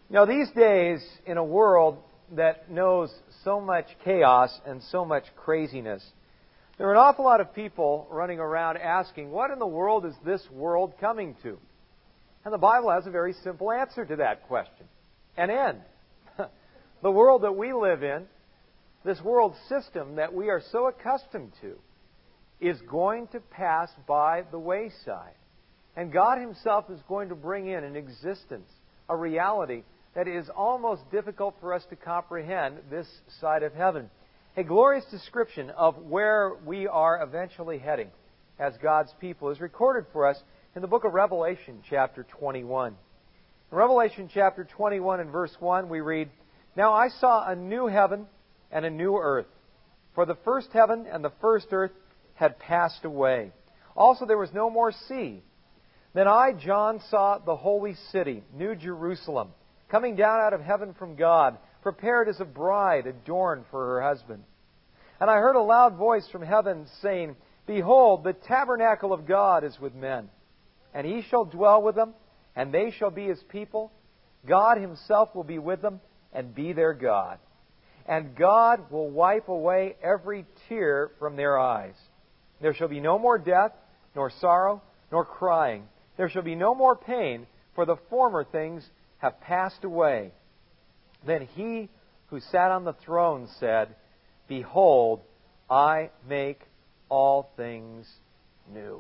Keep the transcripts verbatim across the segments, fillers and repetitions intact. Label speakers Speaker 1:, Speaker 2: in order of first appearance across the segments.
Speaker 1: Now, these days, in a world that knows so much chaos and so much craziness, there are an awful lot of people running around asking, what in the world is this world coming to? And the Bible has a very simple answer to that question. An end. The world that we live in, this world system that we are so accustomed to, is going to pass by the wayside. And God Himself is going to bring in an existence, a reality that is almost difficult for us to comprehend this side of heaven. A glorious description of where we are eventually heading as God's people is recorded for us in the book of Revelation, chapter twenty-one. In Revelation chapter twenty-one and verse one, we read, "Now I saw a new heaven and a new earth, for the first heaven and the first earth had passed away. Also there was no more sea. Then I, John, saw the holy city, New Jerusalem, coming down out of heaven from God, prepared as a bride adorned for her husband. And I heard a loud voice from heaven saying, Behold, the tabernacle of God is with men, and He shall dwell with them, and they shall be His people. God Himself will be with them and be their God. And God will wipe away every tear from their eyes. There shall be no more death, nor sorrow, nor crying. There shall be no more pain, for the former things have passed away. Then He who sat on the throne said, Behold, I make all things new."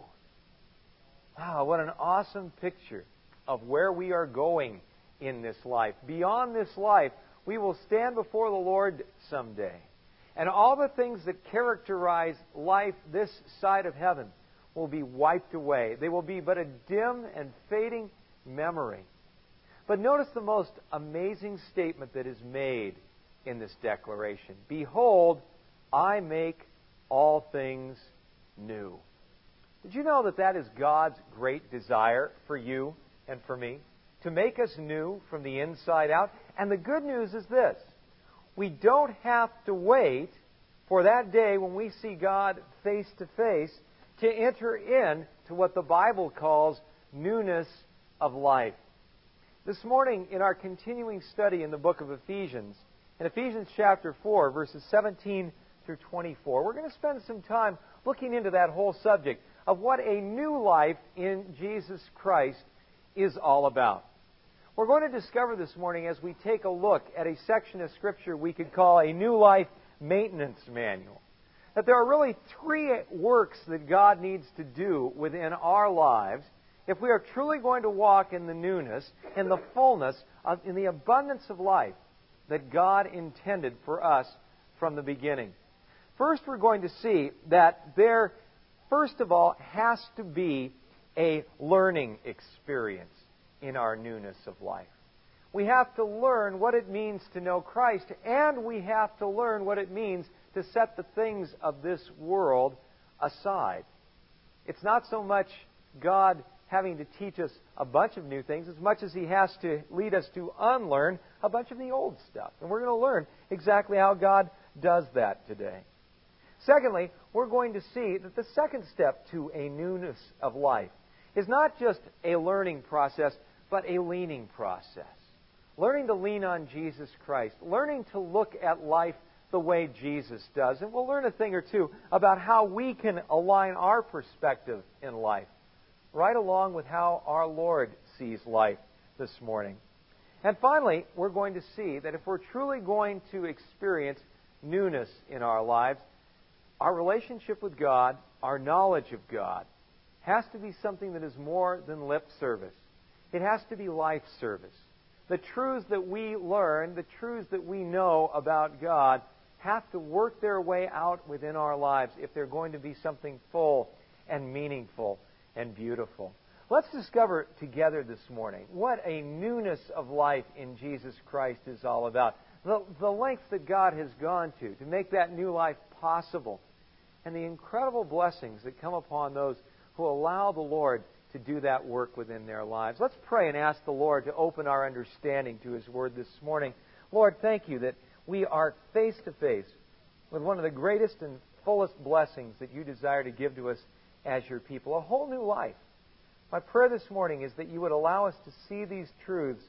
Speaker 1: Wow, what an awesome picture of where we are going in this life. Beyond this life, we will stand before the Lord someday. And all the things that characterize life this side of heaven will be wiped away. They will be but a dim and fading memory. But notice the most amazing statement that is made in this declaration. Behold, I make all things new. Did you know that that is God's great desire for you and for me? To make us new from the inside out? And the good news is this. We don't have to wait for that day when we see God face to face to enter in to what the Bible calls newness of life. This morning, in our continuing study in the book of Ephesians, in Ephesians chapter four, verses seventeen through twenty-four, we're going to spend some time looking into that whole subject of what a new life in Jesus Christ is all about. We're going to discover this morning as we take a look at a section of Scripture we could call a New Life Maintenance Manual, that there are really three works that God needs to do within our lives if we are truly going to walk in the newness, in the fullness, of, in the abundance of life that God intended for us from the beginning. First, we're going to see that there, first of all, has to be a learning experience in our newness of life. We have to learn what it means to know Christ, and we have to learn what it means to set the things of this world aside. It's not so much God having to teach us a bunch of new things as much as He has to lead us to unlearn a bunch of the old stuff. And we're going to learn exactly how God does that today. Secondly, we're going to see that the second step to a newness of life is not just a learning process, but a leaning process. Learning to lean on Jesus Christ. Learning to look at life the way Jesus does. And we'll learn a thing or two about how we can align our perspective in life right along with how our Lord sees life this morning. And finally, we're going to see that if we're truly going to experience newness in our lives, our relationship with God, our knowledge of God, has to be something that is more than lip service. It has to be life service. The truths that we learn, the truths that we know about God, have to work their way out within our lives if they're going to be something full and meaningful and beautiful. Let's discover together this morning what a newness of life in Jesus Christ is all about. The, the lengths that God has gone to to make that new life possible, and the incredible blessings that come upon those who allow the Lord to do that work within their lives. Let's pray and ask the Lord to open our understanding to His Word this morning. Lord, thank You that we are face to face with one of the greatest and fullest blessings that You desire to give to us as Your people, a whole new life. My prayer this morning is that You would allow us to see these truths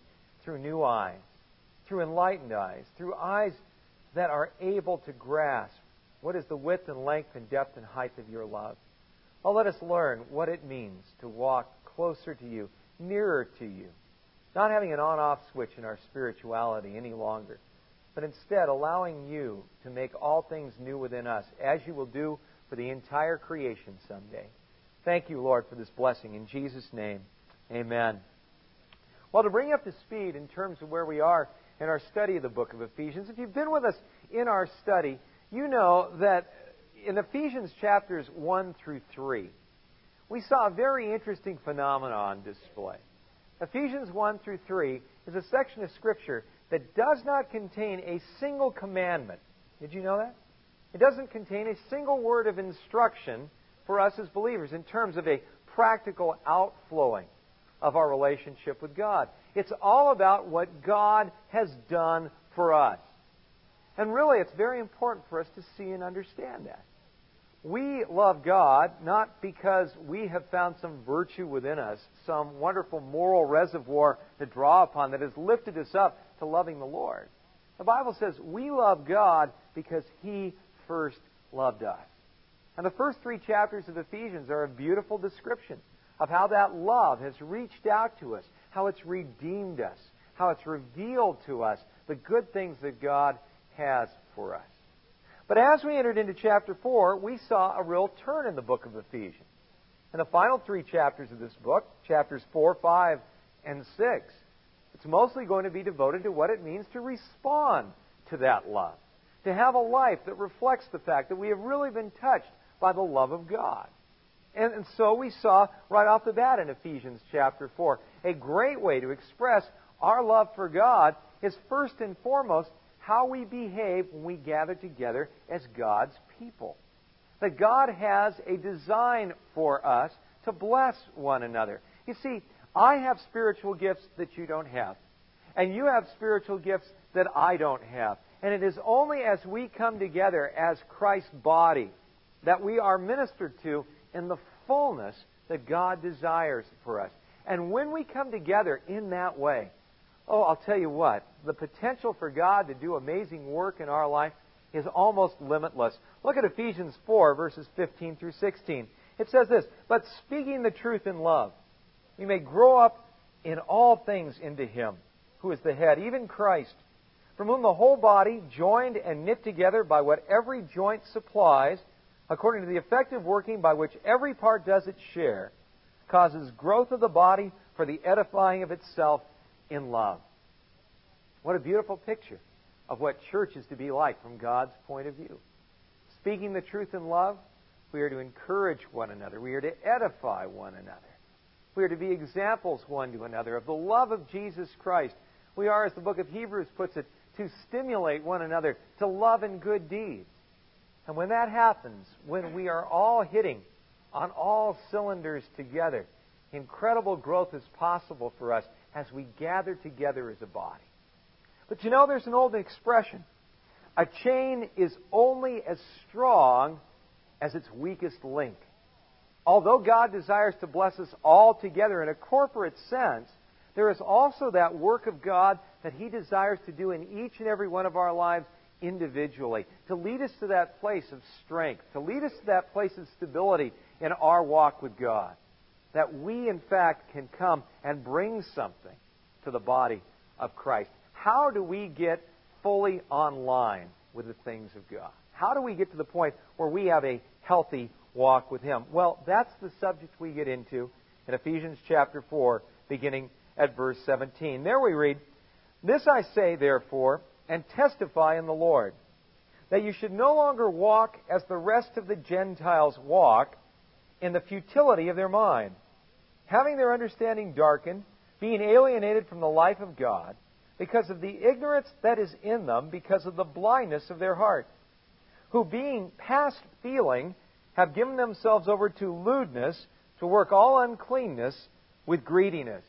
Speaker 1: through new eyes, through enlightened eyes, through eyes that are able to grasp what is the width and length and depth and height of your love. Oh, let us learn what it means to walk closer to you, nearer to you, not having an on-off switch in our spirituality any longer, but instead allowing you to make all things new within us, as you will do for the entire creation someday. Thank you, Lord, for this blessing. In Jesus' name, amen. Well, to bring you up to speed in terms of where we are in our study of the book of Ephesians, if you've been with us in our study, you know that in Ephesians chapters one through three, we saw a very interesting phenomenon on display. Ephesians one through three is a section of Scripture that does not contain a single commandment. Did you know that? It doesn't contain a single word of instruction for us as believers in terms of a practical outflowing of our relationship with God. It's all about what God has done for us. And really, it's very important for us to see and understand that. We love God not because we have found some virtue within us, some wonderful moral reservoir to draw upon that has lifted us up to loving the Lord. The Bible says we love God because He first loved us. And the first three chapters of Ephesians are a beautiful description of how that love has reached out to us, how it's redeemed us, how it's revealed to us the good things that God has for us. But as we entered into chapter four, we saw a real turn in the book of Ephesians. In the final three chapters of this book, chapters four, five, and six, it's mostly going to be devoted to what it means to respond to that love, to have a life that reflects the fact that we have really been touched by the love of God. And, and so we saw right off the bat in Ephesians chapter four, a great way to express our love for God is first and foremost how we behave when we gather together as God's people. That God has a design for us to bless one another. You see, I have spiritual gifts that you don't have. And you have spiritual gifts that I don't have. And it is only as we come together as Christ's body that we are ministered to in the fullness that God desires for us. And when we come together in that way, oh, I'll tell you what, the potential for God to do amazing work in our life is almost limitless. Look at Ephesians four, verses fifteen through sixteen. It says this, "But speaking the truth in love, we may grow up in all things into Him, who is the head, even Christ, from whom the whole body, joined and knit together by what every joint supplies, according to the effective working by which every part does its share, causes growth of the body for the edifying of itself in love." What a beautiful picture of what church is to be like from God's point of view. Speaking the truth in love, we are to encourage one another. We are to edify one another. We are to be examples one to another of the love of Jesus Christ. We are, as the book of Hebrews puts it, to stimulate one another to love and good deeds. And when that happens, when we are all hitting on all cylinders together, incredible growth is possible for us as we gather together as a body. But you know, there's an old expression. A chain is only as strong as its weakest link. Although God desires to bless us all together in a corporate sense, there is also that work of God that He desires to do in each and every one of our lives individually, to lead us to that place of strength, to lead us to that place of stability in our walk with God. That we, in fact, can come and bring something to the body of Christ. How do we get fully online with the things of God? How do we get to the point where we have a healthy walk with Him? Well, that's the subject we get into in Ephesians chapter four, beginning at verse seventeen. There we read, "This I say, therefore, and testify in the Lord, that you should no longer walk as the rest of the Gentiles walk, in the futility of their mind, having their understanding darkened, being alienated from the life of God, because of the ignorance that is in them, because of the blindness of their heart, who being past feeling, have given themselves over to lewdness, to work all uncleanness with greediness."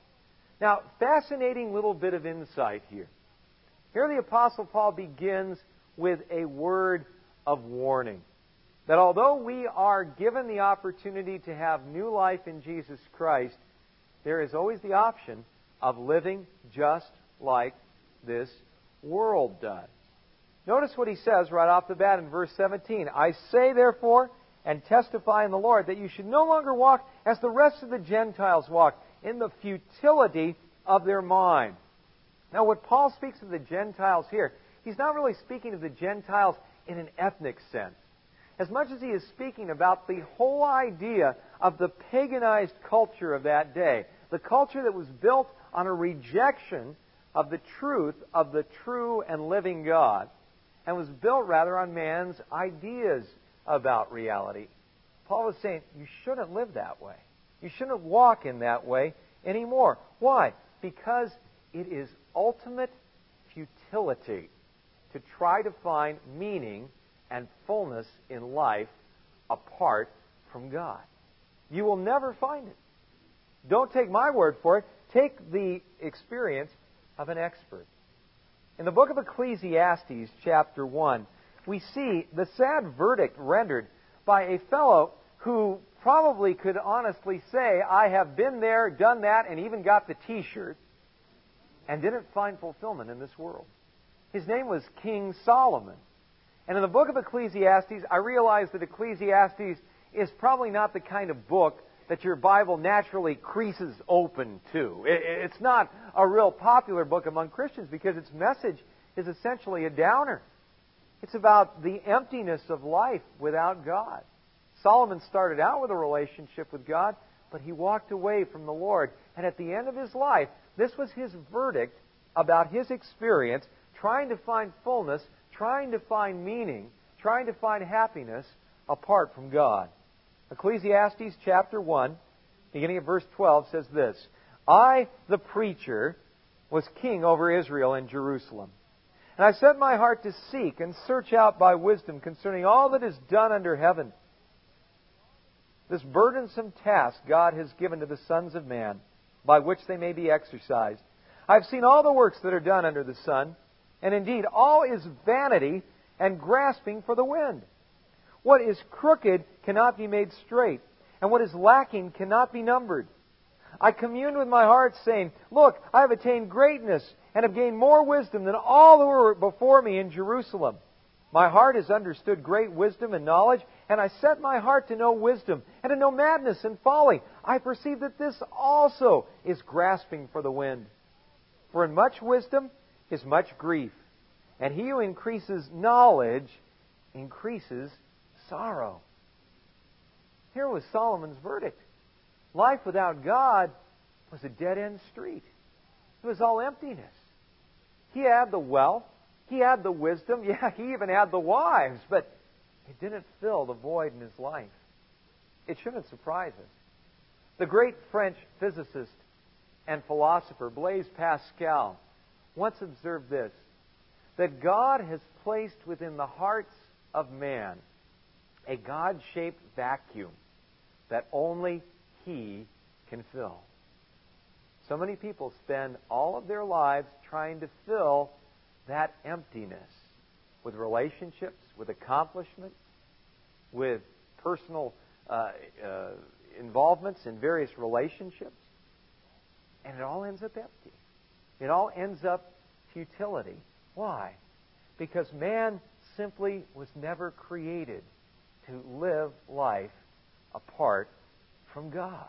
Speaker 1: Now, fascinating little bit of insight here. Here the Apostle Paul begins with a word of warning. That although we are given the opportunity to have new life in Jesus Christ, there is always the option of living just like this world does. Notice what he says right off the bat in verse seventeen. I say, therefore, and testify in the Lord, that you should no longer walk as the rest of the Gentiles walk, in the futility of their mind. Now, when Paul speaks of the Gentiles here, he's not really speaking of the Gentiles in an ethnic sense, as much as he is speaking about the whole idea of the paganized culture of that day, the culture that was built on a rejection of the truth of the true and living God, and was built rather on man's ideas about reality. Paul was saying, you shouldn't live that way. You shouldn't walk in that way anymore. Why? Because it is ultimate futility to try to find meaning and fullness in life apart from God. You will never find it. Don't take my word for it. Take the experience of an expert. In the book of Ecclesiastes, chapter one, we see the sad verdict rendered by a fellow who probably could honestly say, I have been there, done that, and even got the t-shirt, and didn't find fulfillment in this world. His name was King Solomon. And in the book of Ecclesiastes, I realize that Ecclesiastes is probably not the kind of book that your Bible naturally creases open to. It's not a real popular book among Christians because its message is essentially a downer. It's about the emptiness of life without God. Solomon started out with a relationship with God, but he walked away from the Lord. And at the end of his life, this was his verdict about his experience, trying to find fullness, trying to find meaning, trying to find happiness apart from God. Ecclesiastes chapter one, beginning at verse twelve, says this, I, the preacher, was king over Israel in Jerusalem. And I set my heart to seek and search out by wisdom concerning all that is done under heaven. This burdensome task God has given to the sons of man, by which they may be exercised. I have seen all the works that are done under the sun, and indeed all is vanity and grasping for the wind. What is crooked cannot be made straight, and what is lacking cannot be numbered. I communed with my heart, saying, Look, I have attained greatness, and have gained more wisdom than all who were before me in Jerusalem. My heart has understood great wisdom and knowledge, and I set my heart to know wisdom, and to know madness and folly. I perceive that this also is grasping for the wind. For in much wisdom is much grief, and he who increases knowledge increases sorrow. Here was Solomon's verdict. Life without God was a dead-end street. It was all emptiness. He had the wealth. He had the wisdom. Yeah, he even had the wives. But it didn't fill the void in his life. It shouldn't surprise us. The great French physicist and philosopher Blaise Pascal once observed this, that God has placed within the hearts of man a God-shaped vacuum that only He can fill. So many people spend all of their lives trying to fill that emptiness with relationships, with accomplishments, with personal uh, uh, involvements in various relationships. And it all ends up empty. It all ends up futility. Why? Because man simply was never created to live life apart from God.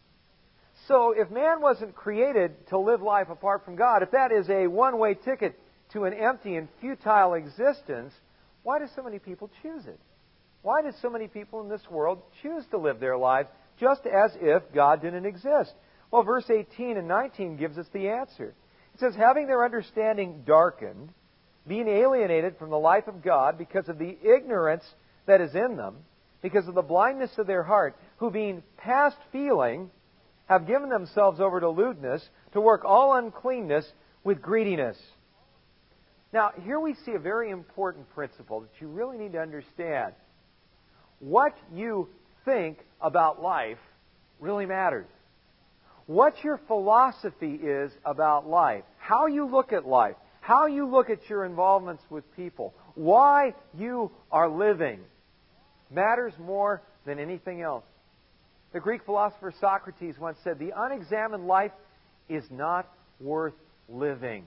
Speaker 1: So if man wasn't created to live life apart from God, if that is a one-way ticket to an empty and futile existence, why do so many people choose it? Why do so many people in this world choose to live their lives just as if God didn't exist? Well, verse eighteen and nineteen gives us the answer. It says, having their understanding darkened, being alienated from the life of God because of the ignorance that is in them, because of the blindness of their heart, who being past feeling, have given themselves over to lewdness, to work all uncleanness with greediness. Now, here we see a very important principle that you really need to understand. What you think about life really matters. What your philosophy is about life, how you look at life, how you look at your involvements with people, why you are living, matters more than anything else. The Greek philosopher Socrates once said, the unexamined life is not worth living.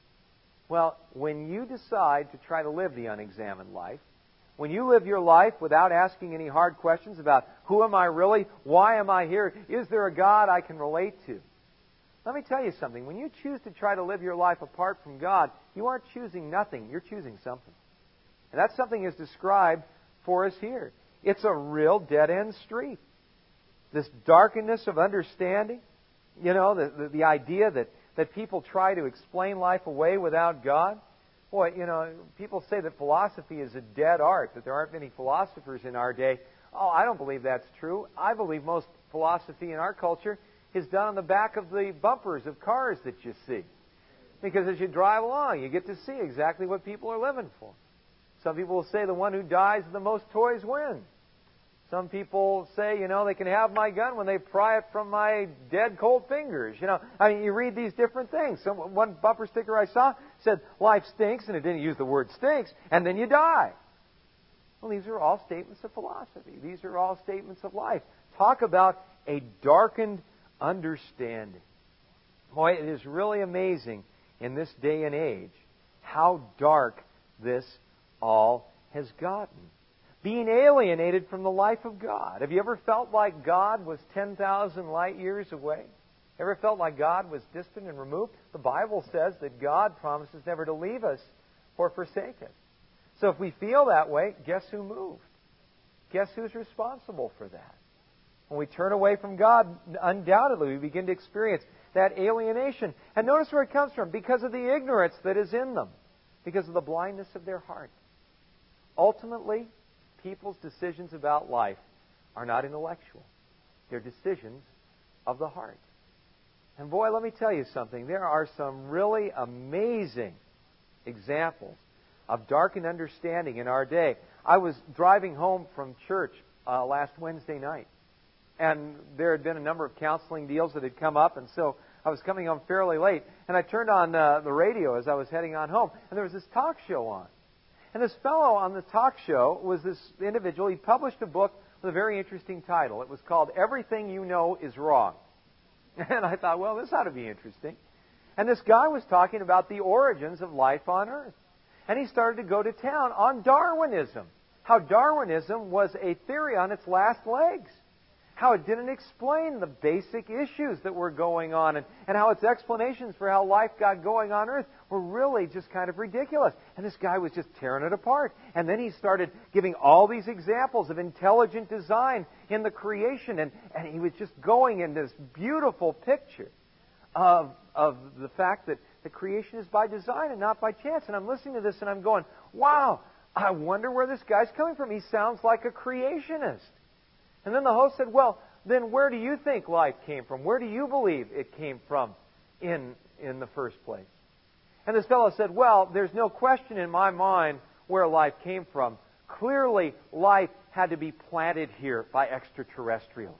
Speaker 1: Well, when you decide to try to live the unexamined life, when you live your life without asking any hard questions about who am I really, why am I here, is there a God I can relate to? Let me tell you something. When you choose to try to live your life apart from God, you aren't choosing nothing. You're choosing something. And that something is described for us here. It's a real dead-end street. This darkness of understanding, you know, the, the, the idea that, that people try to explain life away without God. Boy, you know, people say that philosophy is a dead art, that there aren't many philosophers in our day. Oh, I don't believe that's true. I believe most philosophy in our culture is done on the back of the bumpers of cars that you see. Because as you drive along, you get to see exactly what people are living for. Some people will say the one who dies with the most toys wins. Some people say, you know, they can have my gun when they pry it from my dead cold fingers. You know, I mean, you read these different things. Some, one bumper sticker I saw said, life stinks, and it didn't use the word stinks, and then you die. Well, these are all statements of philosophy. These are all statements of life. Talk about a darkened understanding. Boy, it is really amazing in this day and age how dark this all has gotten. Being alienated from the life of God. Have you ever felt like God was ten thousand light years away? Ever felt like God was distant and removed? The Bible says that God promises never to leave us or forsake us. So if we feel that way, guess who moved? Guess who's responsible for that? When we turn away from God, undoubtedly we begin to experience that alienation. And notice where it comes from. Because of the ignorance that is in them. Because of the blindness of their heart. Ultimately, people's decisions about life are not intellectual. They're decisions of the heart. And boy, let me tell you something. There are some really amazing examples of darkened understanding in our day. I was driving home from church uh, last Wednesday night. And there had been a number of counseling deals that had come up. And so I was coming home fairly late. And I turned on uh, the radio as I was heading on home. And there was this talk show on. And this fellow on the talk show was this individual. He published a book with a very interesting title. It was called Everything You Know Is Wrong. And I thought, well, this ought to be interesting. And this guy was talking about the origins of life on Earth. And he started to go to town on Darwinism. How Darwinism was a theory on its last legs. How it didn't explain the basic issues that were going on, and, and how its explanations for how life got going on Earth were really just kind of ridiculous. And this guy was just tearing it apart. And then he started giving all these examples of intelligent design in the creation, and, and he was just going in this beautiful picture of, of the fact that the creation is by design and not by chance. And I'm listening to this and I'm going, wow, I wonder where this guy's coming from. He sounds like a creationist. And then the host said, well, then where do you think life came from? Where do you believe it came from in, in the first place? And this fellow said, well, there's no question in my mind where life came from. Clearly, life had to be planted here by extraterrestrials.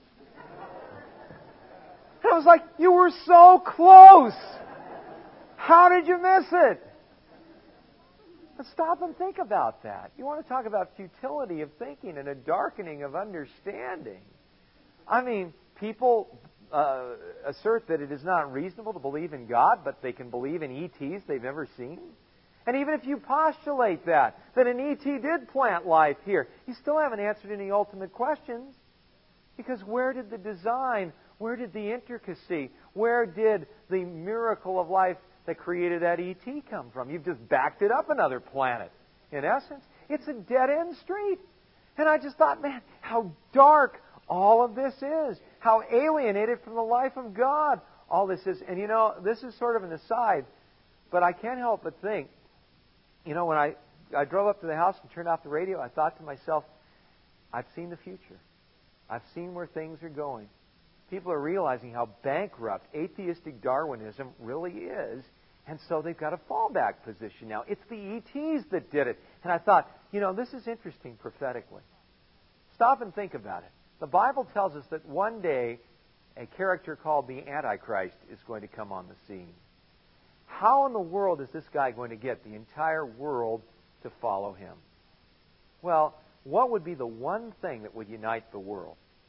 Speaker 1: And I was like, you were so close! How did you miss it? But stop and think about that. You want to talk about futility of thinking and a darkening of understanding. I mean, people uh, assert that it is not reasonable to believe in God, but they can believe in E Ts they've never seen. And even if you postulate that, that an E T did plant life here, you still haven't answered any ultimate questions. Because where did the design, where did the intricacy, where did the miracle of life that created that E T come from? You've just backed it up another planet. In essence, it's a dead-end street. And I just thought, man, how dark all of this is. How alienated from the life of God all this is. And you know, this is sort of an aside, but I can't help but think, you know, when I, I drove up to the house and turned off the radio, I thought to myself, I've seen the future. I've seen where things are going. People are realizing how bankrupt atheistic Darwinism really is, and so they've got a fallback position now. It's the E Ts that did it. And I thought, you know, this is interesting prophetically. Stop and think about it. The Bible tells us that one day a character called the Antichrist is going to come on the scene. How in the world is this guy going to get the entire world to follow him? Well, what would be the one thing that would unite the world?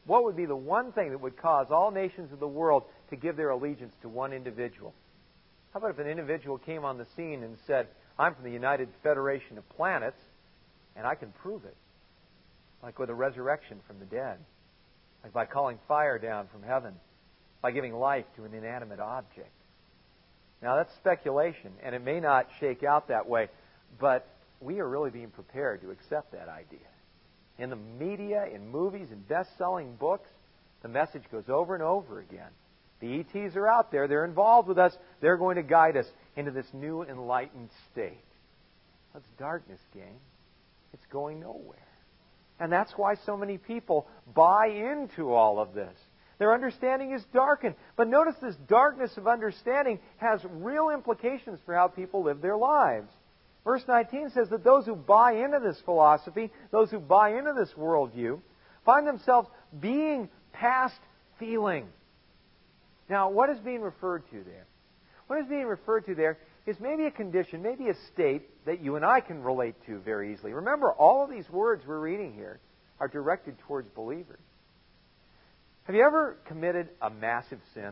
Speaker 1: what would be the one thing that would cause all nations of the world to give their allegiance to one individual? How about if an individual came on the scene and said, I'm from the United Federation of Planets, and I can prove it. Like with a resurrection from the dead. Like by calling fire down from heaven. By giving life to an inanimate object. Now that's speculation, and it may not shake out that way, but we are really being prepared to accept that idea. In the media, in movies, in best-selling books, the message goes over and over again. The E Ts are out there. They're involved with us. They're going to guide us into this new enlightened state. That's darkness, gang. It's going nowhere. And that's why so many people buy into all of this. Their understanding is darkened. But notice this darkness of understanding has real implications for how people live their lives. Verse nineteen says that those who buy into this philosophy, those who buy into this worldview, find themselves being past feeling. Now, what is being referred to there? What is being referred to there is maybe a condition, maybe a state that you and I can relate to very easily. Remember, all of these words we're reading here are directed towards believers. Have you ever committed a massive sin?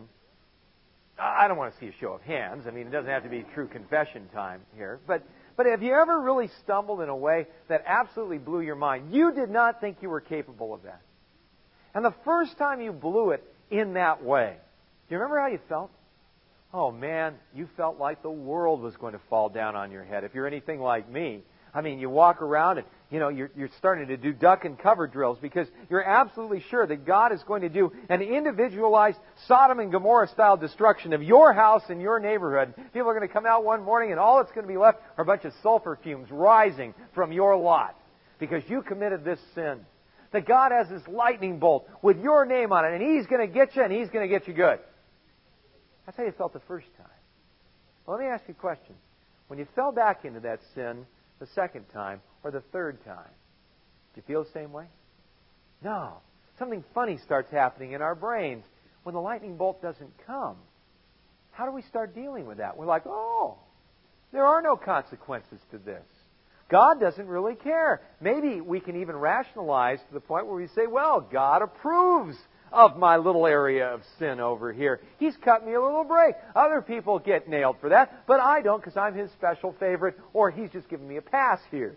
Speaker 1: I don't want to see a show of hands. I mean, it doesn't have to be true confession time here. But, but have you ever really stumbled in a way that absolutely blew your mind? You did not think you were capable of that. And the first time you blew it in that way, do you remember how you felt? Oh, man, you felt like the world was going to fall down on your head. If you're anything like me, I mean, you walk around and, you know, you're, you're starting to do duck and cover drills because you're absolutely sure that God is going to do an individualized Sodom and Gomorrah style destruction of your house and your neighborhood. People are going to come out one morning and all that's going to be left are a bunch of sulfur fumes rising from your lot because you committed this sin. That God has this lightning bolt with your name on it and He's going to get you and He's going to get you good. That's how you felt the first time. Well, let me ask you a question. When you fell back into that sin the second time or the third time, do you feel the same way? No. Something funny starts happening in our brains when the lightning bolt doesn't come. How do we start dealing with that? We're like, oh, there are no consequences to this. God doesn't really care. Maybe we can even rationalize to the point where we say, well, God approves of my little area of sin over here. He's cut me a little break. Other people get nailed for that, but I don't because I'm His special favorite, or He's just giving me a pass here.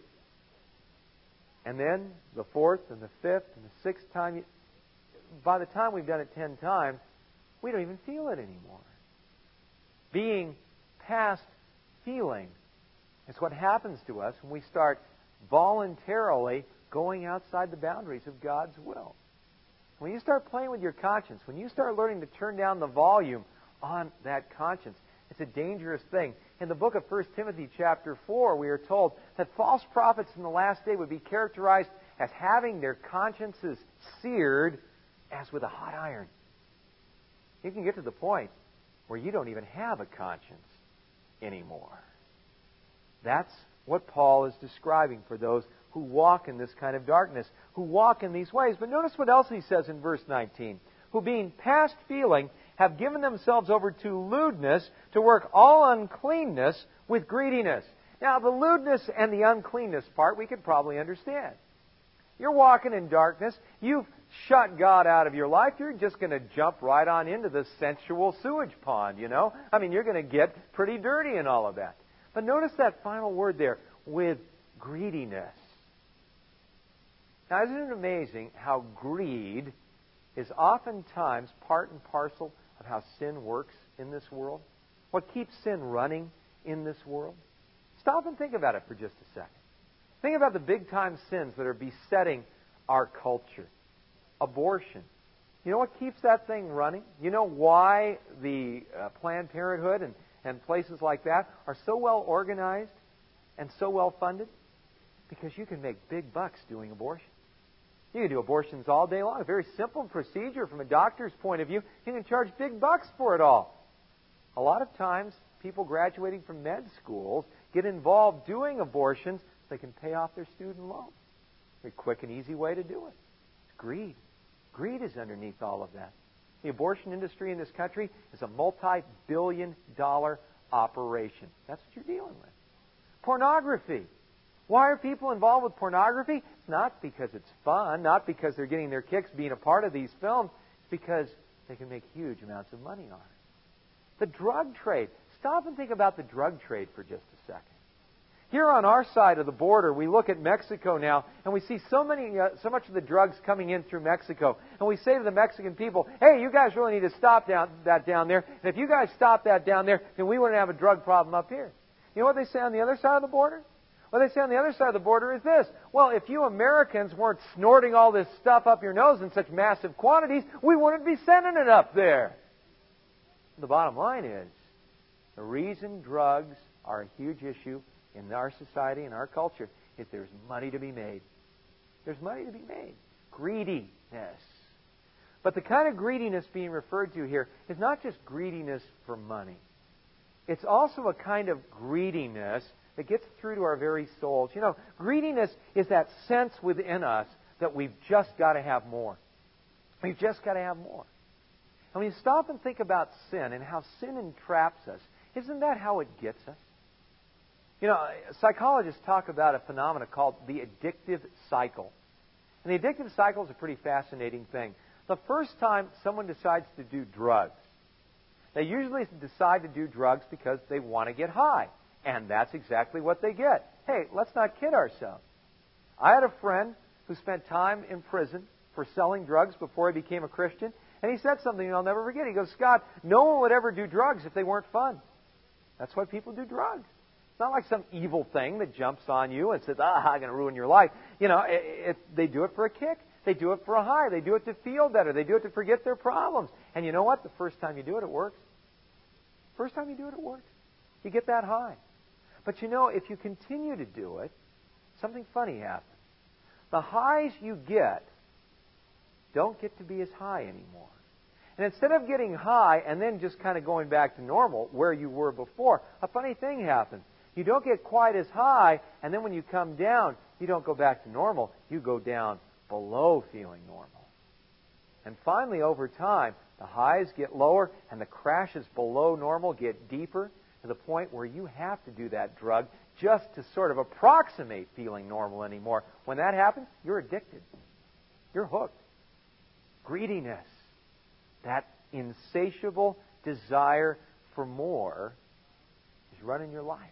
Speaker 1: And then the fourth and the fifth and the sixth time, by the time we've done it ten times, we don't even feel it anymore. Being past feeling is what happens to us when we start voluntarily going outside the boundaries of God's will. When you start playing with your conscience, when you start learning to turn down the volume on that conscience, it's a dangerous thing. In the book of First Timothy chapter four, we are told that false prophets in the last day would be characterized as having their consciences seared as with a hot iron. You can get to the point where you don't even have a conscience anymore. That's what Paul is describing for those who walk in this kind of darkness, who walk in these ways. But notice what else he says in verse nineteen. Who being past feeling have given themselves over to lewdness to work all uncleanness with greediness. Now the lewdness and the uncleanness part we could probably understand. You're walking in darkness. You've shut God out of your life. You're just going to jump right on into the sensual sewage pond, you know. I mean, you're going to get pretty dirty and all of that. But notice that final word there, with greediness. Now, isn't it amazing how greed is oftentimes part and parcel of how sin works in this world? What keeps sin running in this world? Stop and think about it for just a second. Think about the big-time sins that are besetting our culture. Abortion. You know what keeps that thing running? You know why the uh, Planned Parenthood and, and places like that are so well organized and so well funded? Because you can make big bucks doing abortion. You can do abortions all day long. A very simple procedure from a doctor's point of view. You can charge big bucks for it all. A lot of times, people graduating from med schools get involved doing abortions so they can pay off their student loans. Very quick and easy way to do it. It's greed. Greed is underneath all of that. The abortion industry in this country is a multi-billion dollar operation. That's what you're dealing with. Pornography. Why are people involved with pornography? Not because it's fun, not because they're getting their kicks being a part of these films. It's because they can make huge amounts of money on it. The drug trade. Stop and think about the drug trade for just a second. Here on our side of the border, we look at Mexico now, and we see so many, uh, so much of the drugs coming in through Mexico. And we say to the Mexican people, hey, you guys really need to stop down, that down there. And if you guys stop that down there, then we wouldn't have a drug problem up here. You know what they say on the other side of the border? What they say on the other side of the border is this. Well, if you Americans weren't snorting all this stuff up your nose in such massive quantities, we wouldn't be sending it up there. The bottom line is, the reason drugs are a huge issue in our society and our culture is there's money to be made. There's money to be made. Greediness. But the kind of greediness being referred to here is not just greediness for money. It's also a kind of greediness that gets through to our very souls. You know, greediness is that sense within us that we've just got to have more. We've just got to have more. And when you stop and think about sin and how sin entraps us, isn't that how it gets us? You know, psychologists talk about a phenomenon called the addictive cycle. And the addictive cycle is a pretty fascinating thing. The first time someone decides to do drugs, they usually decide to do drugs because they want to get high. And that's exactly what they get. Hey, let's not kid ourselves. I had a friend who spent time in prison for selling drugs before he became a Christian. And he said something I'll never forget. He goes, Scott, no one would ever do drugs if they weren't fun. That's why people do drugs. It's not like some evil thing that jumps on you and says, ah, I'm going to ruin your life. You know, it, it, they do it for a kick. They do it for a high. They do it to feel better. They do it to forget their problems. And you know what? The first time you do it, it works. First time you do it, it works. You get that high. But you know, if you continue to do it, something funny happens. The highs you get don't get to be as high anymore. And instead of getting high and then just kind of going back to normal where you were before, a funny thing happens. You don't get quite as high, and then when you come down, you don't go back to normal. You go down below feeling normal. And finally, over time, the highs get lower and the crashes below normal get deeper to the point where you have to do that drug just to sort of approximate feeling normal anymore. When that happens, you're addicted. You're hooked. Greediness. That insatiable desire for more is running your life.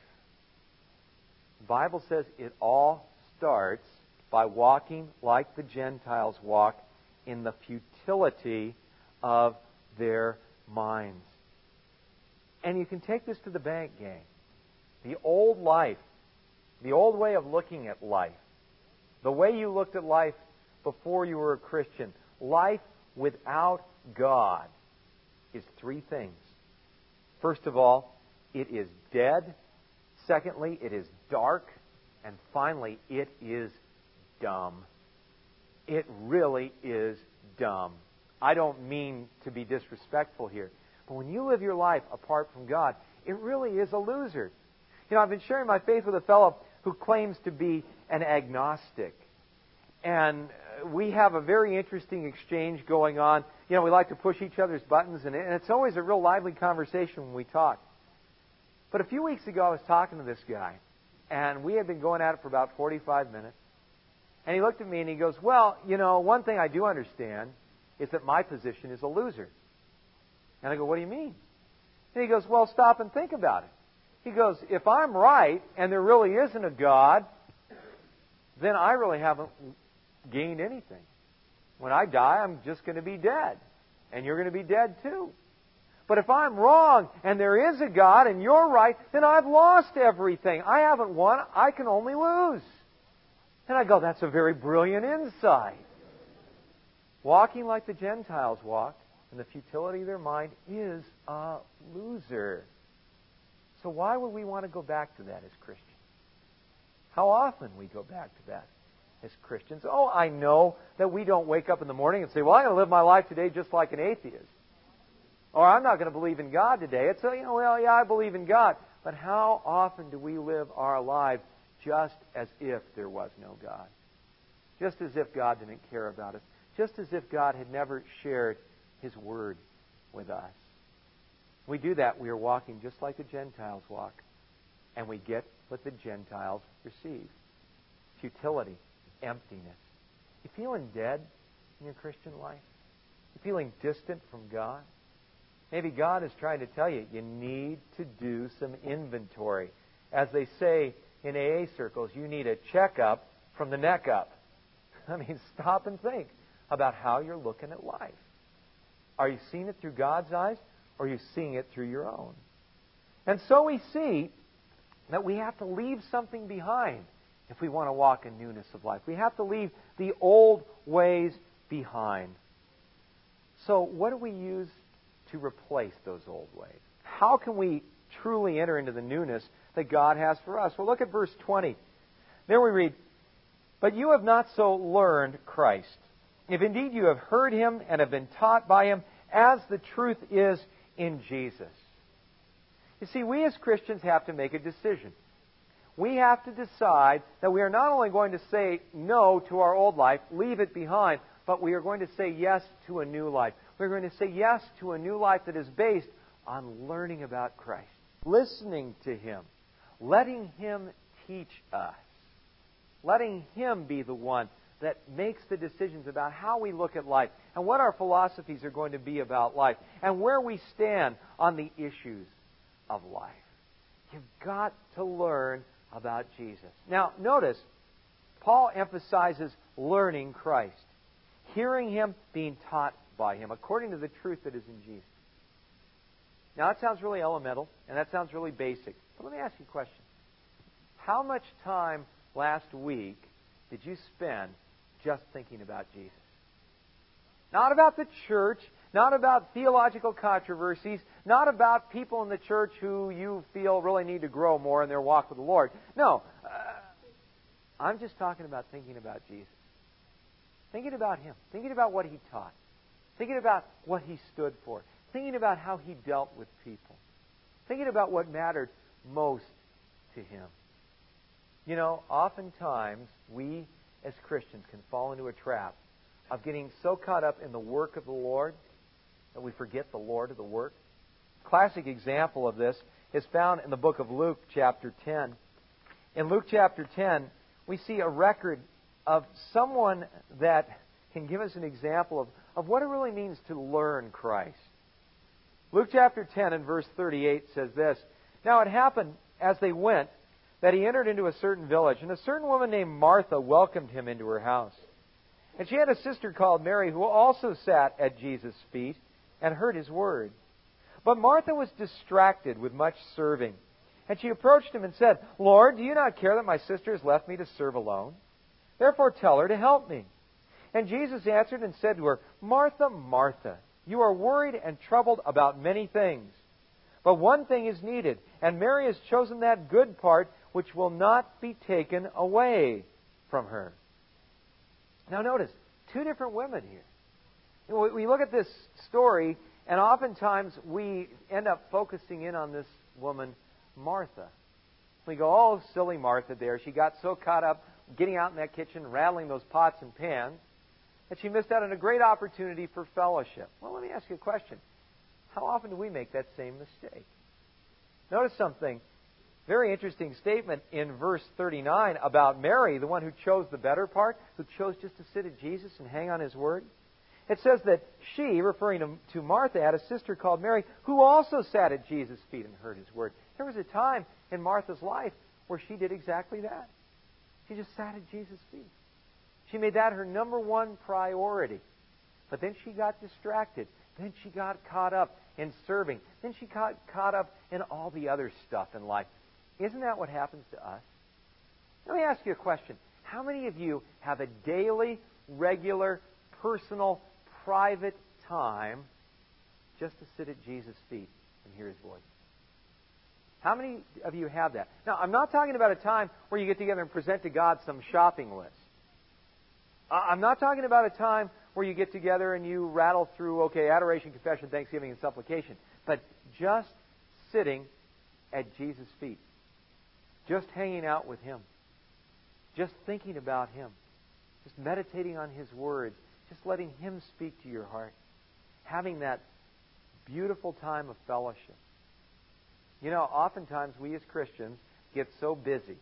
Speaker 1: The Bible says it all starts by walking like the Gentiles walk in the futility of their minds. And you can take this to the bank, gang. The old life, the old way of looking at life, the way you looked at life before you were a Christian, life without God is three things. First of all, it is dead. Secondly, it is dark. And finally, it is dumb. It really is dumb. I don't mean to be disrespectful here. But when you live your life apart from God, it really is a loser. You know, I've been sharing my faith with a fellow who claims to be an agnostic. And we have a very interesting exchange going on. You know, we like to push each other's buttons, and it's always a real lively conversation when we talk. But a few weeks ago, I was talking to this guy, and we had been going at it for about forty-five minutes. And he looked at me and he goes, well, you know, one thing I do understand is that my position is a loser. And I go, what do you mean? And he goes, well, stop and think about it. He goes, if I'm right and there really isn't a God, then I really haven't gained anything. When I die, I'm just going to be dead. And you're going to be dead too. But if I'm wrong and there is a God and you're right, then I've lost everything. I haven't won. I can only lose. And I go, that's a very brilliant insight. Walking like the Gentiles walked in the futility of their mind is a loser. So why would we want to go back to that as Christians? How often we go back to that as Christians? Oh, I know that we don't wake up in the morning and say, well, I'm going to live my life today just like an atheist. Or I'm not going to believe in God today. It's, you know, well, yeah, I believe in God. But how often do we live our lives just as if there was no God? Just as if God didn't care about us. Just as if God had never shared His Word with us. We do that, we are walking just like the Gentiles walk. And we get what the Gentiles receive. futility, emptiness. You feeling dead in your Christian life? You feeling distant from God? Maybe God is trying to tell you, you need to do some inventory. As they say in A A circles, you need a checkup from the neck up. I mean, stop and think about how you're looking at life. Are you seeing it through God's eyes, or are you seeing it through your own? And so we see that we have to leave something behind if we want to walk in newness of life. We have to leave the old ways behind. So what do we use to replace those old ways? How can we truly enter into the newness that God has for us? Well, look at verse twenty. There we read, "But you have not so learned Christ. If indeed you have heard Him and have been taught by Him, as the truth is in Jesus." You see, we as Christians have to make a decision. We have to decide that we are not only going to say no to our old life, leave it behind, but we are going to say yes to a new life. We're going to say yes to a new life that is based on learning about Christ, listening to Him, letting Him teach us, letting Him be the one that makes the decisions about how we look at life and what our philosophies are going to be about life and where we stand on the issues of life. You've got to learn about Jesus. Now, notice, Paul emphasizes learning Christ, hearing Him, being taught by Him, according to the truth that is in Jesus. Now, that sounds really elemental, and that sounds really basic. But let me ask you a question. How much time last week did you spend just thinking about Jesus? Not about the church, not about theological controversies, not about people in the church who you feel really need to grow more in their walk with the Lord. No, uh, I'm just talking about thinking about Jesus. Thinking about Him. Thinking about what He taught. Thinking about what He stood for. Thinking about how He dealt with people. Thinking about what mattered most to Him. You know, oftentimes we as Christians can fall into a trap of getting so caught up in the work of the Lord that we forget the Lord of the work. A classic example of this is found in the book of Luke, chapter ten. In Luke chapter ten, we see a record of someone that can give us an example of, of what it really means to learn Christ. Luke chapter ten and verse thirty-eight says this, "Now it happened as they went that He entered into a certain village, and a certain woman named Martha welcomed Him into her house. And she had a sister called Mary who also sat at Jesus' feet and heard His word. But Martha was distracted with much serving. And she approached Him and said, 'Lord, do you not care that my sister has left me to serve alone? Therefore tell her to help me.' And Jesus answered and said to her, 'Martha, Martha, you are worried and troubled about many things. But one thing is needed, and Mary has chosen that good part which will not be taken away from her.'" Now notice, two different women here. We look at this story, and oftentimes we end up focusing in on this woman, Martha. We go, "Oh, silly Martha there. She got so caught up getting out in that kitchen, rattling those pots and pans, that she missed out on a great opportunity for fellowship." Well, let me ask you a question. How often do we make that same mistake? Notice something. Very interesting statement in verse thirty-nine about Mary, the one who chose the better part, who chose just to sit at Jesus and hang on His word. It says that she, referring to, to Martha, had a sister called Mary who also sat at Jesus' feet and heard His word. There was a time in Martha's life where she did exactly that. She just sat at Jesus' feet. She made that her number one priority. But then she got distracted. Then she got caught up in serving. Then she got caught up in all the other stuff in life. Isn't that what happens to us? Let me ask you a question. How many of you have a daily, regular, personal, private time just to sit at Jesus' feet and hear His voice? How many of you have that? Now, I'm not talking about a time where you get together and present to God some shopping list. I'm not talking about a time where you get together and you rattle through, okay, adoration, confession, thanksgiving, and supplication. But just sitting at Jesus' feet. Just hanging out with Him. Just thinking about Him. Just meditating on His words. Just letting Him speak to your heart. Having that beautiful time of fellowship. You know, oftentimes we as Christians get so busy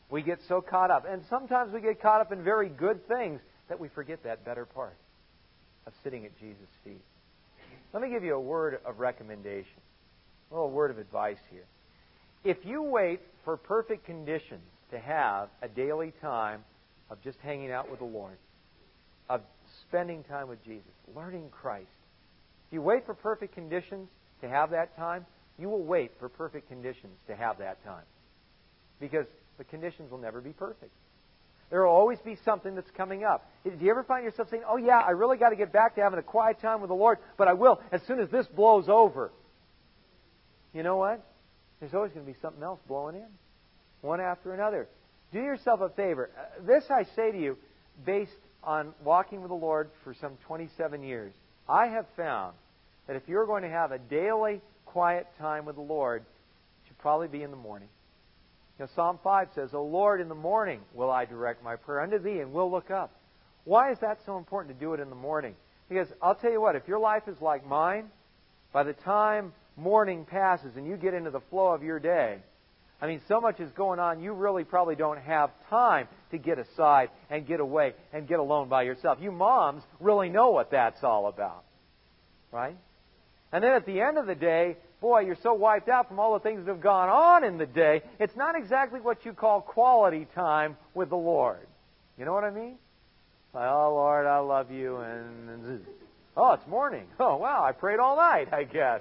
Speaker 1: We get so caught up. And sometimes we get caught up in very good things that we forget that better part of sitting at Jesus' feet. Let me give you a word of recommendation, a little word of advice here. If you wait for perfect conditions to have a daily time of just hanging out with the Lord, of spending time with Jesus, learning Christ, if you wait for perfect conditions to have that time, you will wait for perfect conditions to have that time. Because the conditions will never be perfect. There will always be something that's coming up. Do you ever find yourself saying, oh yeah, I really got to get back to having a quiet time with the Lord, but I will as soon as this blows over? You know what? There's always going to be something else blowing in, one after another. Do yourself a favor. Uh, this I say to you based on walking with the Lord for some twenty-seven years. I have found that if you're going to have a daily quiet time with the Lord, it should probably be in the morning. You know, Psalm five says, O Lord, in the morning will I direct my prayer unto Thee, and will look up. Why is that so important to do it in the morning? Because I'll tell you what, if your life is like mine, by the time morning passes and you get into the flow of your day, I mean, so much is going on, you really probably don't have time to get aside and get away and get alone by yourself. You moms really know what that's all about, right? And then at the end of the day, boy, you're so wiped out from all the things that have gone on in the day, it's not exactly what you call quality time with the Lord. You know what I mean? Like, oh, Lord, I love you, and, and oh, it's morning. Oh, wow, I prayed all night, I guess.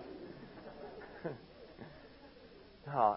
Speaker 1: oh,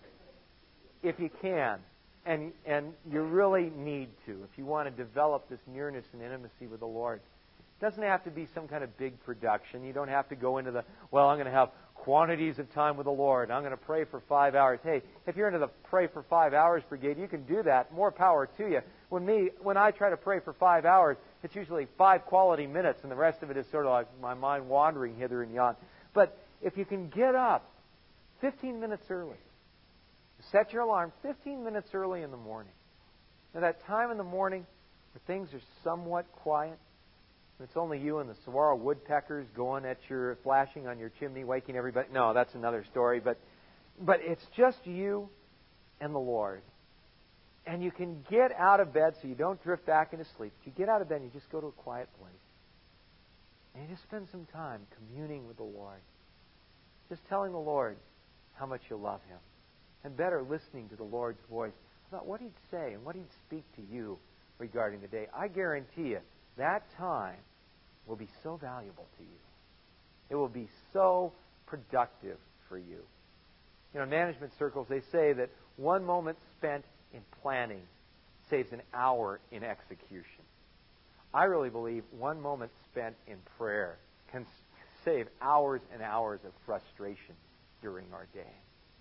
Speaker 1: if you can, and and you really need to, if you want to develop this nearness and intimacy with the Lord, it doesn't have to be some kind of big production. You don't have to go into the, well, I'm going to have quantities of time with the Lord. I'm going to pray for five hours. Hey, if you're into the pray for five hours brigade, you can do that. More power to you. When me, when I try to pray for five hours, it's usually five quality minutes, and the rest of it is sort of like my mind wandering hither and yon. But if you can get up fifteen minutes early, set your alarm fifteen minutes early in the morning. Now, that time in the morning where things are somewhat quiet, it's only you and the saguaro woodpeckers going at your, flashing on your chimney, waking everybody. No, that's another story. But, but it's just you and the Lord. And you can get out of bed so you don't drift back into sleep. You get out of bed and you just go to a quiet place. And you just spend some time communing with the Lord. Just telling the Lord how much you love Him. And better, listening to the Lord's voice about what He'd say and what He'd speak to you regarding the day. I guarantee you, that time will be so valuable to you. It will be so productive for you. You know, in management circles, they say that one moment spent in planning saves an hour in execution. I really believe one moment spent in prayer can save hours and hours of frustration during our day.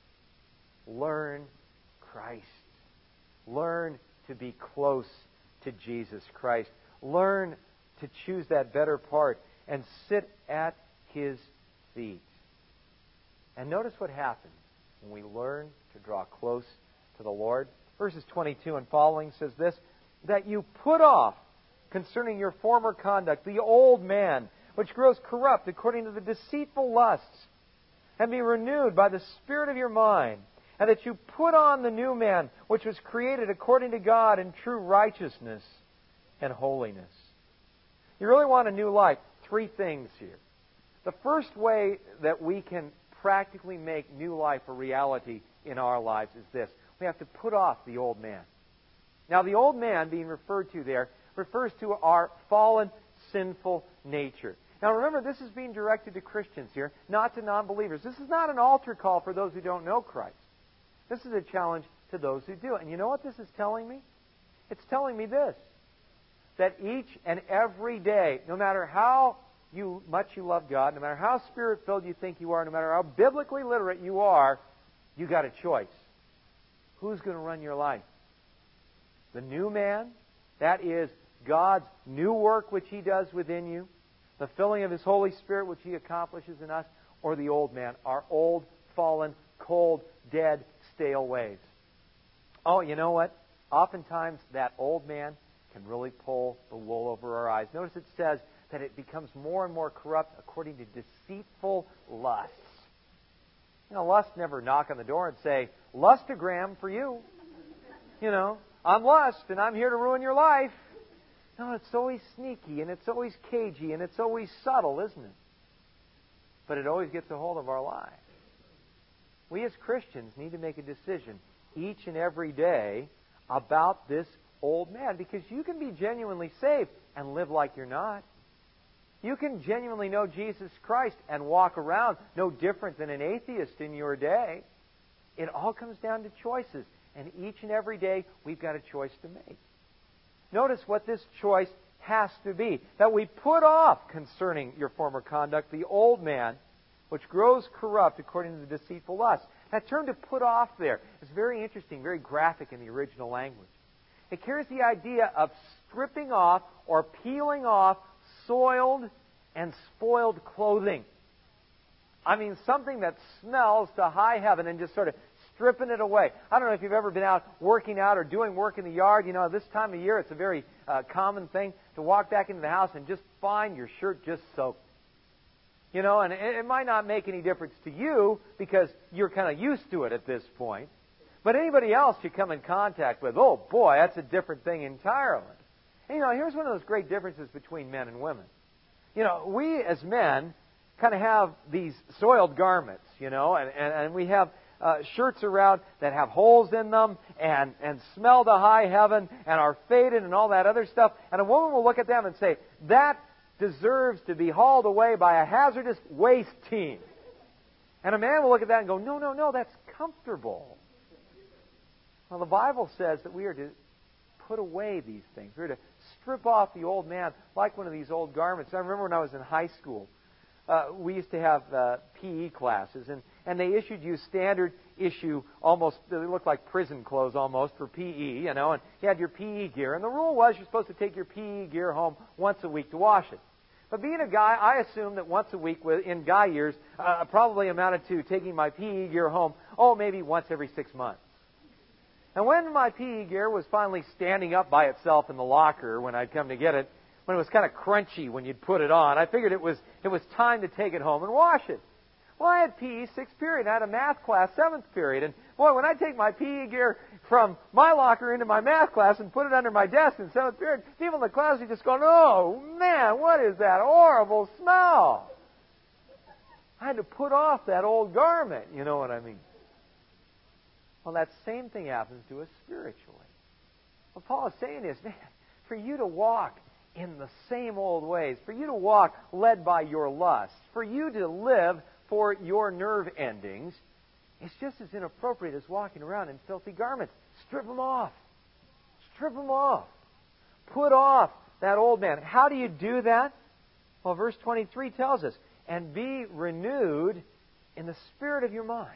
Speaker 1: Learn Christ. Learn to be close to Jesus Christ. Learn to choose that better part and sit at His feet. And notice what happens when we learn to draw close to the Lord. Verses twenty-two and following says this, that you put off concerning your former conduct the old man, which grows corrupt according to the deceitful lusts, and be renewed by the Spirit of your mind, and that you put on the new man, which was created according to God in true righteousness and holiness. You really want a new life? Three things here. The first way that we can practically make new life a reality in our lives is this. We have to put off the old man. Now, the old man being referred to there refers to our fallen, sinful nature. Now, remember, this is being directed to Christians here, not to non-believers. This is not an altar call for those who don't know Christ. This is a challenge to those who do. And you know what this is telling me? It's telling me this, that each and every day, no matter how you much you love God, no matter how Spirit-filled you think you are, no matter how biblically literate you are, you got a choice. Who's going to run your life? The new man, that is God's new work which He does within you, the filling of His Holy Spirit which He accomplishes in us, or the old man, our old, fallen, cold, dead, stale ways. Oh, you know what? Oftentimes that old man can really pull the wool over our eyes. Notice it says that it becomes more and more corrupt according to deceitful lusts. You know, lust never knock on the door and say, lustogram for you. You know, I'm lust and I'm here to ruin your life. No, it's always sneaky and it's always cagey and it's always subtle, isn't it? But it always gets a hold of our lives. We as Christians need to make a decision each and every day about this old man, because you can be genuinely saved and live like you're not. You can genuinely know Jesus Christ and walk around no different than an atheist in your day. It all comes down to choices, and each and every day we've got a choice to make. Notice what this choice has to be: that we put off concerning your former conduct the old man, which grows corrupt according to the deceitful lust. That term to put off there is very interesting, very graphic in the original language. It carries the idea of stripping off or peeling off soiled and spoiled clothing. I mean, something that smells to high heaven, and just sort of stripping it away. I don't know if you've ever been out working out or doing work in the yard. You know, this time of year it's a very uh, common thing to walk back into the house and just find your shirt just soaked. You know, and it, it might not make any difference to you because you're kind of used to it at this point. But anybody else you come in contact with, oh boy, that's a different thing entirely. And, you know, here's one of those great differences between men and women. You know, we as men kind of have these soiled garments, you know, and, and, and we have uh, shirts around that have holes in them and, and smell to high heaven and are faded and all that other stuff. And a woman will look at them and say, that deserves to be hauled away by a hazardous waste team. And a man will look at that and go, no, no, no, that's comfortable. Well, the Bible says that we are to put away these things. We're to strip off the old man like one of these old garments. I remember when I was in high school, uh, we used to have uh, P E classes, and, and they issued you standard issue, almost, they looked like prison clothes almost, for P E, you know, and you had your P E gear. And the rule was you're supposed to take your P E gear home once a week to wash it. But being a guy, I assumed that once a week in guy years uh, probably amounted to taking my P E gear home, oh, maybe once every six months. And when my P E gear was finally standing up by itself in the locker when I'd come to get it, when it was kind of crunchy when you'd put it on, I figured it was it was time to take it home and wash it. Well, I had P E sixth period, and I had a math class seventh period, and boy, when I take my P E gear from my locker into my math class and put it under my desk in seventh period, people in the class would just go, oh man, what is that horrible smell? I had to put off that old garment, you know what I mean? Well, that same thing happens to us spiritually. What Paul is saying is, man, for you to walk in the same old ways, for you to walk led by your lust, for you to live for your nerve endings, it's just as inappropriate as walking around in filthy garments. Strip them off. Strip them off. Put off that old man. How do you do that? Well, verse twenty-three tells us, and be renewed in the spirit of your mind.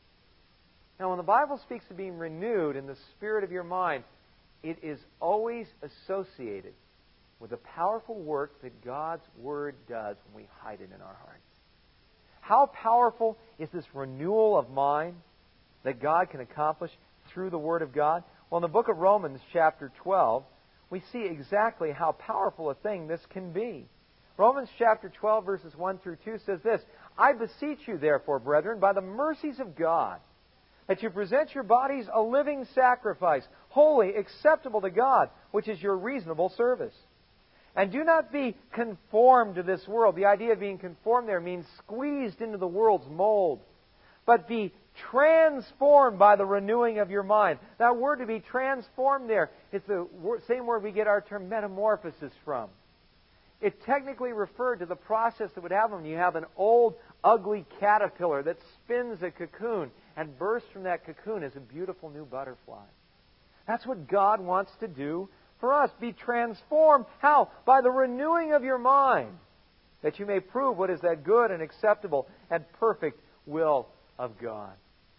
Speaker 1: Now, when the Bible speaks of being renewed in the spirit of your mind, it is always associated with the powerful work that God's Word does when we hide it in our hearts. How powerful is this renewal of mind that God can accomplish through the Word of God? Well, in the book of Romans, chapter twelve, we see exactly how powerful a thing this can be. Romans chapter twelve, verses one through two says this, I beseech you, therefore, brethren, by the mercies of God, that you present your bodies a living sacrifice, holy, acceptable to God, which is your reasonable service. And do not be conformed to this world. The idea of being conformed there means squeezed into the world's mold. But be transformed by the renewing of your mind. That word to be transformed there is the same word we get our term metamorphosis from. It technically referred to the process that would happen when you have an old, ugly caterpillar that spins a cocoon and bursts from that cocoon as a beautiful new butterfly. That's what God wants to do for us. Be transformed. How? By the renewing of your mind, that you may prove what is that good and acceptable and perfect will of God.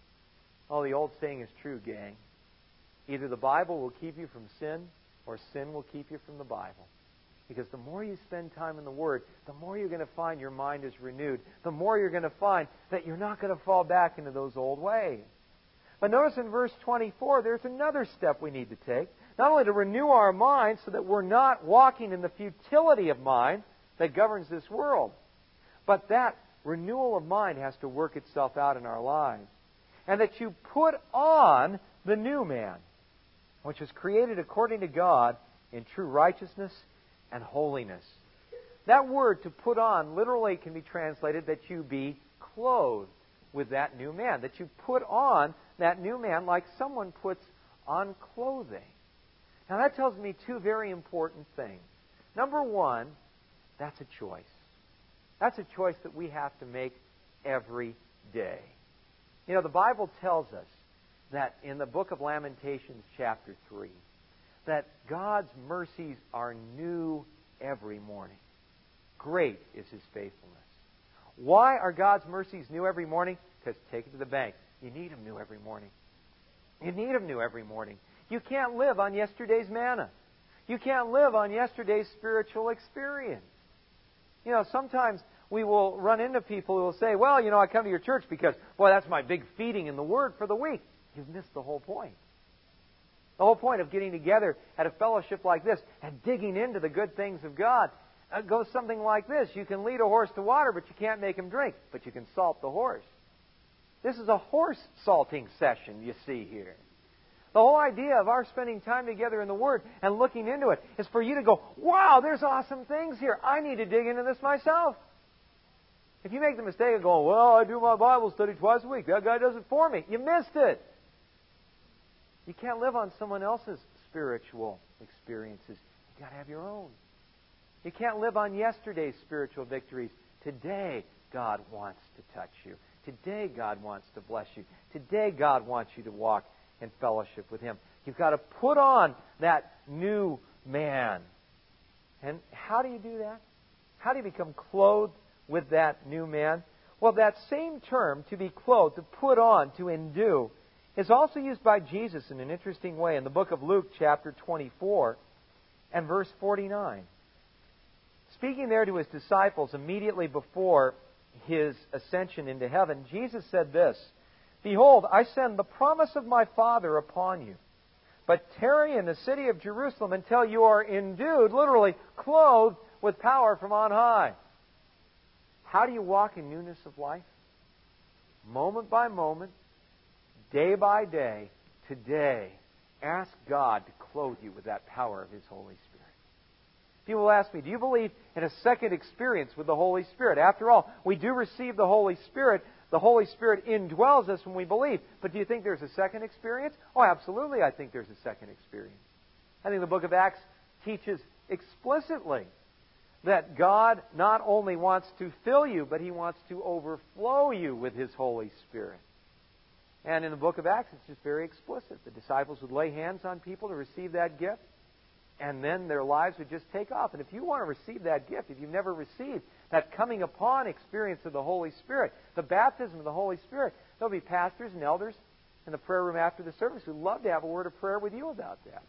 Speaker 1: Oh, the old saying is true, gang. Either the Bible will keep you from sin, or sin will keep you from the Bible. Because the more you spend time in the Word, the more you're going to find your mind is renewed. The more you're going to find that you're not going to fall back into those old ways. But notice in verse twenty-four, there's another step we need to take. Not only to renew our minds so that we're not walking in the futility of mind that governs this world, but that renewal of mind has to work itself out in our lives. And that you put on the new man. which was created according to God in true righteousness and holiness. That word to put on literally can be translated that you be clothed with that new man, that you put on that new man like someone puts on clothing. Now that tells me two very important things. Number one, that's a choice. That's a choice that we have to make every day. You know, the Bible tells us that in the book of Lamentations chapter three, that God's mercies are new every morning. Great is His faithfulness. Why are God's mercies new every morning? Because take it to the bank. You need them new every morning. You need them new every morning. You can't live on yesterday's manna. You can't live on yesterday's spiritual experience. You know, sometimes we will run into people who will say, well, you know, I come to your church because, boy, that's my big feeding in the Word for the week. You've missed the whole point. The whole point of getting together at a fellowship like this and digging into the good things of God uh, goes something like this. You can lead a horse to water, but you can't make him drink. But you can salt the horse. This is a horse salting session you see here. The whole idea of our spending time together in the Word and looking into it is for you to go, wow, there's awesome things here. I need to dig into this myself. If you make the mistake of going, well, I do my Bible study twice a week. That guy does it for me. You missed it. You can't live on someone else's spiritual experiences. You've got to have your own. You can't live on yesterday's spiritual victories. Today, God wants to touch you. Today, God wants to bless you. Today, God wants you to walk in fellowship with Him. You've got to put on that new man. And how do you do that? How do you become clothed with that new man? Well, that same term, to be clothed, to put on, to endue, is also used by Jesus in an interesting way in the book of Luke, chapter twenty-four, and verse forty-nine. Speaking there to His disciples immediately before His ascension into heaven, Jesus said this, Behold, I send the promise of my Father upon you. But tarry in the city of Jerusalem until you are endued, literally clothed with power from on high. How do you walk in newness of life? Moment by moment, day by day, today, ask God to clothe you with that power of His Holy Spirit. People ask me, do you believe in a second experience with the Holy Spirit? After all, we do receive the Holy Spirit. The Holy Spirit indwells us when we believe. But do you think there's a second experience? Oh, absolutely, I think there's a second experience. I think the book of Acts teaches explicitly that God not only wants to fill you, but He wants to overflow you with His Holy Spirit. And in the book of Acts, it's just very explicit. The disciples would lay hands on people to receive that gift, and then their lives would just take off. And if you want to receive that gift, if you've never received that coming upon experience of the Holy Spirit, the baptism of the Holy Spirit, there'll be pastors and elders in the prayer room after the service who'd love to have a word of prayer with you about that.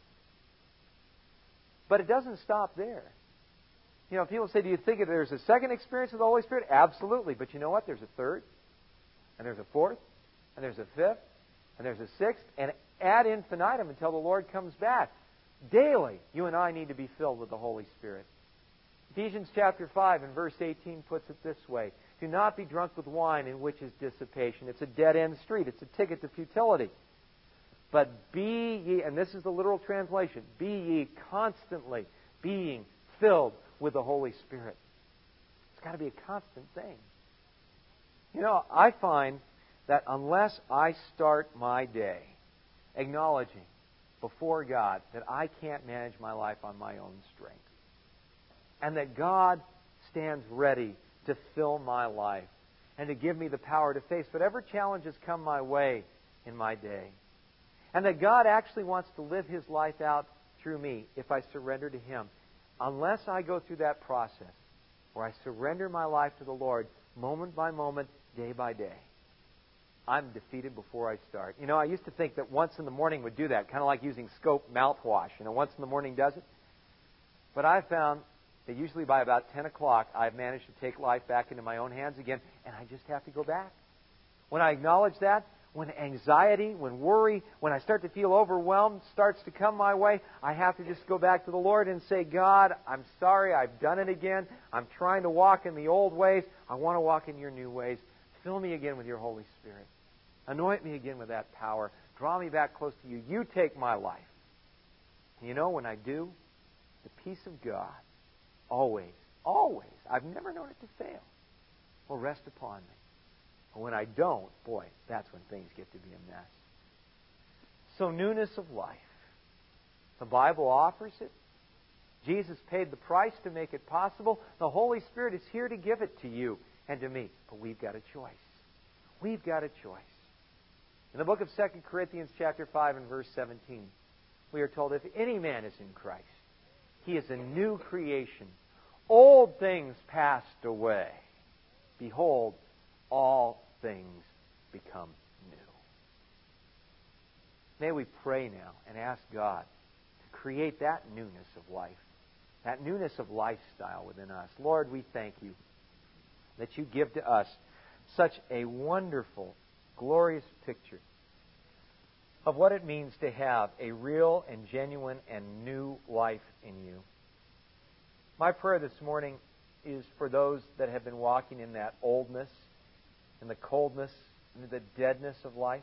Speaker 1: But it doesn't stop there. You know, people say, do you think that there's a second experience of the Holy Spirit? Absolutely. But you know what? There's a third, and there's a fourth, and there's a fifth, and there's a sixth, and ad infinitum until the Lord comes back. Daily, you and I need to be filled with the Holy Spirit. Ephesians chapter five and verse eighteen puts it this way. Do not be drunk with wine, in which is dissipation. It's a dead-end street. It's a ticket to futility. But be ye, and this is the literal translation, be ye constantly being filled with the Holy Spirit. It's got to be a constant thing. You know, I find that unless I start my day acknowledging before God that I can't manage my life on my own strength, and that God stands ready to fill my life and to give me the power to face whatever challenges come my way in my day, and that God actually wants to live His life out through me if I surrender to Him, unless I go through that process where I surrender my life to the Lord moment by moment, day by day, I'm defeated before I start. You know, I used to think that once in the morning would do that, kind of like using Scope mouthwash. You know, once in the morning does it. But I found that usually by about ten o'clock, I've managed to take life back into my own hands again, and I just have to go back. When I acknowledge that, when anxiety, when worry, when I start to feel overwhelmed starts to come my way, I have to just go back to the Lord and say, God, I'm sorry, I've done it again. I'm trying to walk in the old ways. I want to walk in your new ways. Fill me again with your Holy Spirit. Anoint me again with that power. Draw me back close to you. You take my life And you know, when I do, the peace of God always, always, I've never known it to fail, will rest upon me. And when I don't, boy, that's when things get to be a mess. So newness of life. The Bible offers it. Jesus paid the price to make it possible. The Holy Spirit is here to give it to you and to me. But we've got a choice. We've got a choice. In the book of Second Corinthians chapter five and verse seventeen, we are told, if any man is in Christ, he is a new creation. Old things passed away. Behold, all things become new. May we pray now and ask God to create that newness of life, that newness of lifestyle within us. Lord, we thank you that you give to us such a wonderful, glorious picture of what it means to have a real and genuine and new life in you. My prayer this morning is for those that have been walking in that oldness, in the coldness, in the deadness of life.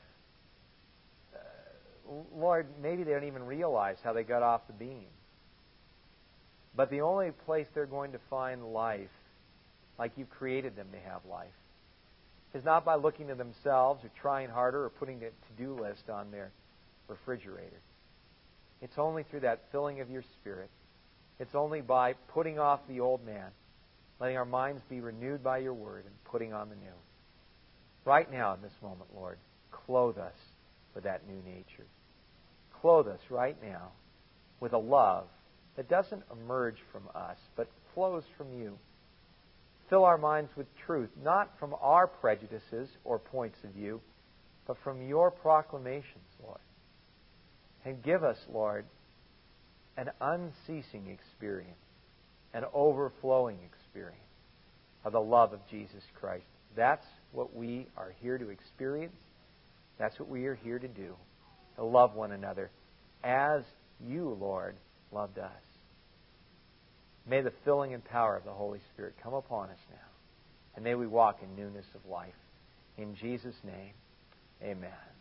Speaker 1: Uh, Lord, maybe they don't even realize how they got off the beam. But the only place they're going to find life, like you created them to have life, is not by looking to themselves or trying harder or putting a to-do list on their refrigerator. It's only through that filling of your Spirit. It's only by putting off the old man, letting our minds be renewed by your word, and putting on the new. Right now in this moment, Lord, clothe us with that new nature. Clothe us right now with a love that doesn't emerge from us, but flows from you. Fill our minds with truth, not from our prejudices or points of view, but from your proclamations, Lord. And give us, Lord, an unceasing experience, an overflowing experience of the love of Jesus Christ. That's what we are here to experience. That's what we are here to do, to love one another as you, Lord, loved us. May the filling and power of the Holy Spirit come upon us now. And may we walk in newness of life. In Jesus' name, amen.